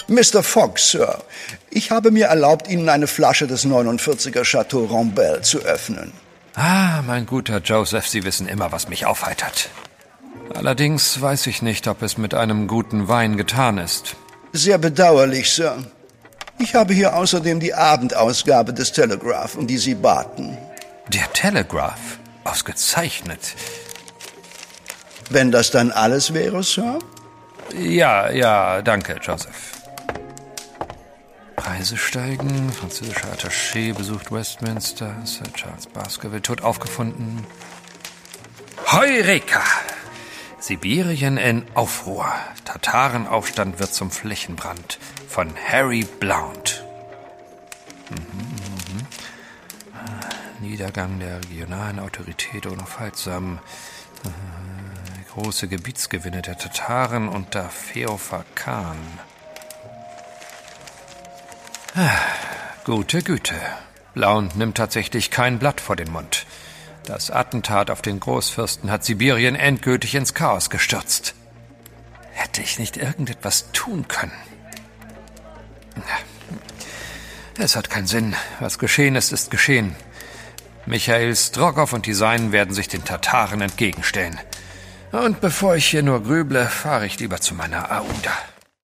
Mr. Fogg, Sir, ich habe mir erlaubt, Ihnen eine Flasche des 49er Chateau Rambelle zu öffnen. Ah, mein guter Joseph, Sie wissen immer, was mich aufheitert. Allerdings weiß ich nicht, ob es mit einem guten Wein getan ist. Sehr bedauerlich, Sir. Ich habe hier außerdem die Abendausgabe des Telegraph, um die Sie baten. Der Telegraph? Ausgezeichnet. Wenn das dann alles wäre, Sir? Ja, danke, Joseph. Preise steigen, französischer Attaché besucht Westminster, Sir Charles Baskerville tot aufgefunden. Heureka! Sibirien in Aufruhr. Tatarenaufstand wird zum Flächenbrand. Von Harry Blount. Niedergang der regionalen Autorität unaufhaltsam. Große Gebietsgewinne der Tataren unter Feofar Khan. Gute Güte. Blount nimmt tatsächlich kein Blatt vor den Mund. Das Attentat auf den Großfürsten hat Sibirien endgültig ins Chaos gestürzt. Hätte ich nicht irgendetwas tun können? Es hat keinen Sinn. Was geschehen ist, ist geschehen. Michael Strogoff und die Seinen werden sich den Tataren entgegenstellen. Und bevor ich hier nur grüble, fahre ich lieber zu meiner Aouda.